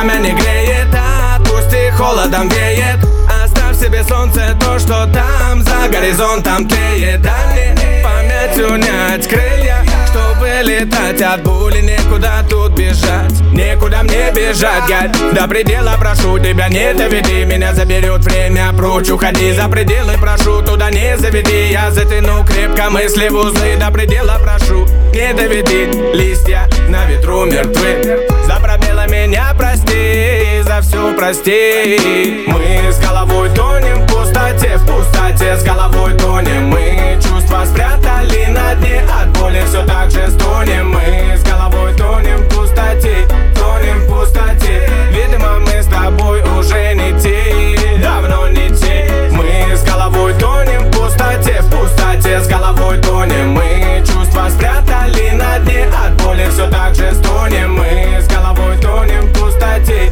пламя не греет, пусть и холодом веет. Оставь себе солнце, то, что там за горизонтом тлеет. Дай мне память унять крылья, чтобы летать от боли. Некуда тут бежать, некуда мне бежать, гад. До предела прошу тебя, не доведи меня, заберет время прочь. Уходи за пределы, прошу, туда не заведи. Я затяну крепко мысли в узлы. До предела прошу, не доведи. Листья на ветру мертвы, за пробелы меня прости, за все прости. Мы с головой тонем в пустоте с головой тонем. Мы чувства спрятали на дне, от боли все так же стонем. Мы с головой тонем в пустоте, видимо мы с тобой уже не те, давно не те. Мы с головой тонем в пустоте с головой тонем. Мы чувства спрятали на дне, от боли все так же стонем. Мы с головой тонем в пустоте,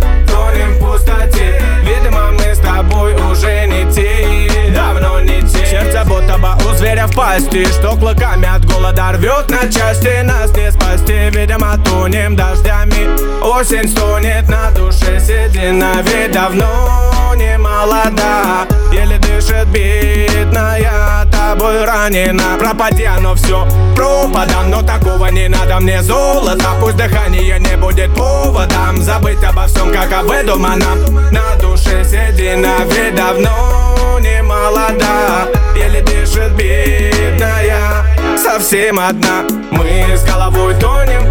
видимо мы с тобой уже не те, давно не те. Сердце будто бы у зверя в пасти, что клыками от голода рвет на части. Нас не спасти, видимо тонем дождями. Осень стонет на душе, седина ведь давно не молода. Еле дышит бедная, тобой ранена. Пропади оно все пропадом, но такого не надо мне золото. Пусть дыхание не будет поводом забыть обо всем, как об выдуманном. На душе седина ведь давно не молода. Еле дышит бедная, совсем одна. Мы с головой тонем